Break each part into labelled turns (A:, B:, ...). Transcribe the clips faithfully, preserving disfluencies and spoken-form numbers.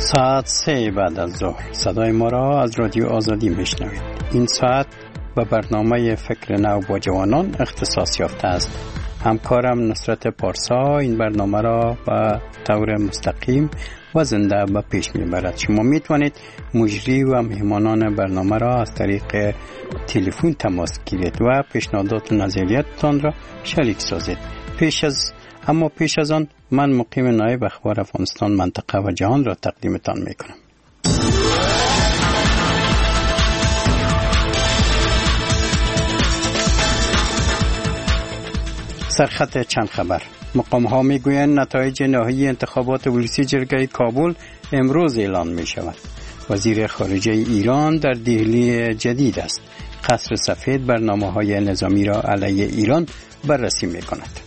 A: ساعت سه بعد از ظهر صدای ما را از رادیو آزادی میشنوید. این ساعت به برنامه فکر نو با جوانان اختصاص یافته است. همکارم نصرت پارسا این برنامه را به طور مستقیم و زنده به پیش میبرد. شما میتوانید مجری و مهمانان برنامه را از طریق تلفن تماس گیرید و پیشنهادات و نظریاتتان را شریک سازید. پیش از اما پیش از آن من مقیم نایب اخبار افغانستان منطقه و جهان را تقدیمتان میکنم. سرخط چند خبر. مقام ها میگویند نتایج نهایی انتخابات ولسی جرگه کابل امروز اعلان می شود. وزیر خارجه ایران در دهلی جدید است. قصر سفید برنامه های نظامی را علیه ایران بررسی می کند.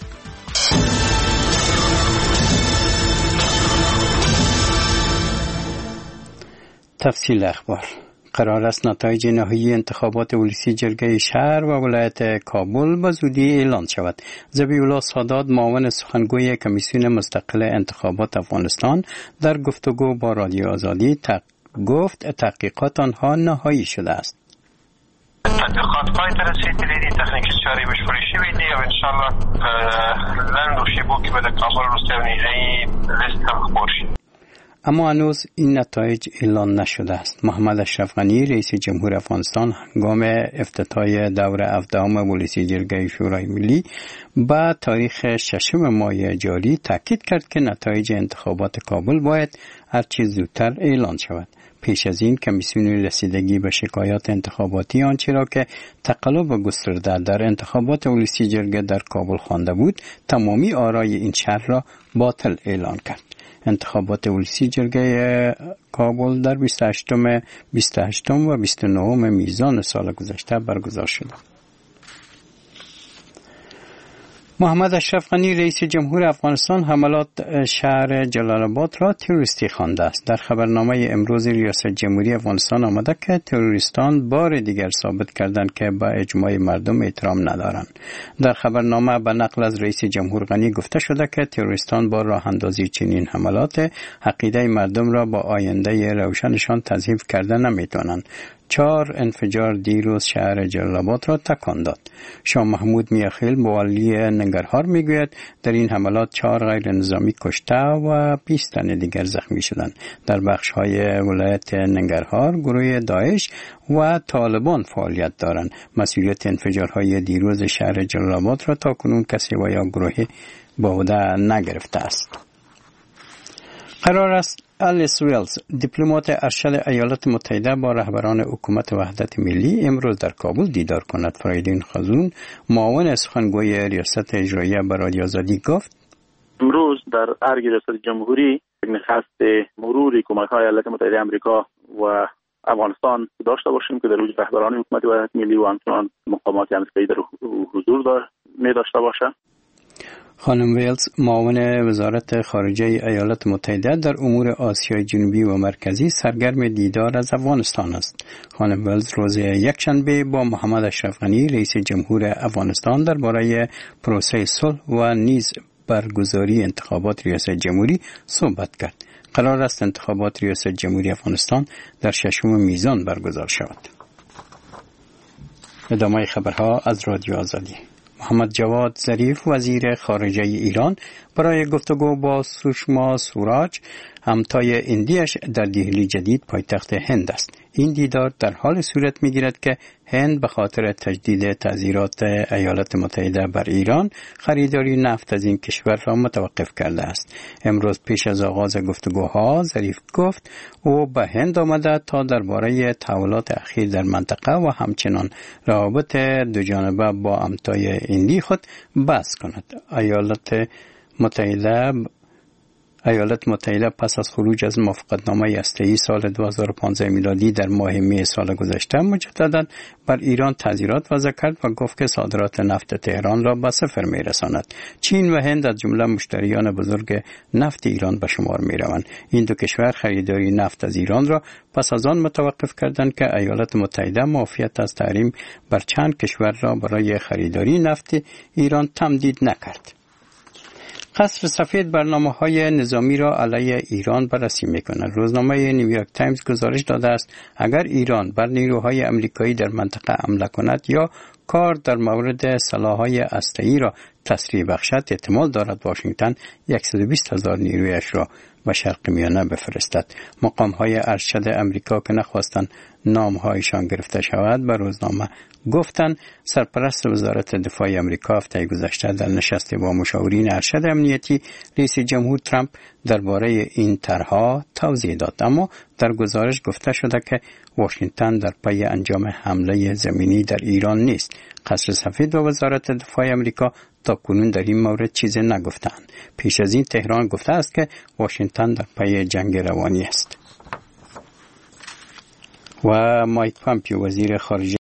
A: تفصیل اخبار. قرار است نتایج نهایی انتخابات ولسی جرگه شهر و ولایت کابل به زودی اعلان شود. ذبیح الله سادات معاون سخنگوی کمیسیون مستقل انتخابات افغانستان در گفتگو با رادیو آزادی تق... گفت تحقیقات آنها نهایی شده است.
B: تحقیقات پای رسید دیدی تکنیک چاری مشغول شوی دی و ان شاء الله لند و شیبو که به کابل رسیدنی ای لیست هم خبر شد.
A: اما هنوز این نتایج اعلان نشده است. محمد اشرف غنی رئیس جمهور افغانستان هنگام افتتاح دور هفدهم ولسی جرگه شورای ملی با تاریخ ششم ماه جاری تاکید کرد که نتایج انتخابات کابل باید هرچه زودتر اعلان شود. پیش از این کمیسیون رسیدگی به شکایات انتخاباتی آنچه را که تقلب گسترده در انتخابات ولسی جرگه در کابل خوانده بود تمامی آرای این شهر را باطل اعلان کرد. انتخابات ولسی جرگه کابل در بیست و هشتم بیست و هشتم و بیست و نهم میزان سال گذشته برگزار شد. محمد اشرف غنی رئیس جمهور افغانستان حملات شهر جلال آباد را تروریستی خوانده است. در خبرنامه امروز ریاست جمهوری افغانستان آمده که تروریستان بار دیگر ثابت کردند که با اجماع مردم احترام ندارند. در خبرنامه به نقل از رئیس جمهور غنی گفته شده که تروریستان با راه اندازی چنین حملات عقیده مردم را با آینده روشنشان تضعیف کرده نمیتوانند. چهار انفجار دیروز شهر جلال آباد را تکان داد. شاه محمود میاخیل والی ننگرهار میگوید در این حملات چهار غیر نظامی کشته و بیست تن دیگر زخمی شدند. در بخش‌های ولایت ننگرهار گروه داعش و طالبان فعالیت دارند. مسئولیت انفجارهای دیروز شهر جلال آباد را تاکنون کسی و یا گروهی به عهده نگرفته است. قرار است آلیس ویلز دیپلمات ارشد ایالات متحده با رهبران حکومت وحدت ملی امروز در کابل دیدار کند. فریدین خزون معاون سخنگوی ریاست اجراییه به رادیو آزادی گفت
C: امروز در ارگ ریاست جمهوری نشست مرور کمک‌های ایالات متحده آمریکا و افغانستان داشته باشیم که در اوج رهبران حکومت وحدت ملی و همچنان مقامات آمریکایی در حضور دار می داشته باشه.
A: خانم ویلز معاون وزارت خارجه ایالات متحده در امور آسیای جنوبی و مرکزی سرگرم دیدار از افغانستان است. خانم ویلز روز یکشنبه با محمد اشرف غنی رئیس جمهور افغانستان درباره پروسه صلح و نیز برگزاری انتخابات ریاست جمهوری صحبت کرد. قرار است انتخابات ریاست جمهوری افغانستان در ششم میزان برگزار شود. ادامه خبرها از رادیو آزادی. محمد جواد ظریف وزیر خارجه ایران برای گفتگو با سوشما سوراج همتای هندیش در دهلی جدید پایتخت هند است. این دیدار در حال صورت می‌گیرد که هند به خاطر تجدید تعزیرات ایالات متحده بر ایران خریداری نفت از این کشور را متوقف کرده است. امروز پیش از آغاز گفتگوها ظریف گفت او به هند آمده تا درباره تحولات اخیر در منطقه و همچنان روابط دوجانبه با همتای هندی خود بحث کند. ایالات متحده ایالات متحده پس از خروج از موافقتنامه هسته‌ای سال دو هزار و پانزده میلادی در ماه می سال گذشته مجددا بر ایران تعزیرات وضع کرد و گفت که صادرات نفت تهران را به صفر می‌رساند. چین و هند از جمله مشتریان بزرگ نفت ایران به شمار می‌روند. این دو کشور خریداری نفت از ایران را پس از آن متوقف کردند که ایالات متحده معافیت از تحریم بر چند کشور را برای خریداری نفت ایران تمدید نکرد. قصر سفید برنامه‌های نظامی را علیه ایران بررسی می‌کند. روزنامه نیویورک تایمز گزارش داده است اگر ایران بر نیروهای آمریکایی در منطقه حمله کند یا کار در مورد سلاح‌های هسته‌ای را تسریع بخشد، احتمال دارد واشنگتن صد و بیست هزار نیرویش را به شرق میانه بفرستد. مقام‌های ارشد آمریکا که نخواستند نام‌هایشان گرفته شود به روزنامه گفتند سرپرست وزارت دفاع آمریکا هفته گذشته در نشست با مشاورین ارشد امنیتی رئیس جمهور ترامپ درباره این طرح‌ها توضیح داد، اما در گزارش گفته شده که واشنگتن در پی انجام حمله زمینی در ایران نیست. قصر سفید و وزارت دفاع آمریکا تا کنون در این مورد چیزی نگفتند. پیش از این تهران گفته است که واشنگتن در پی جنگ روانی است. و مایک پامپیو وزیر خارجه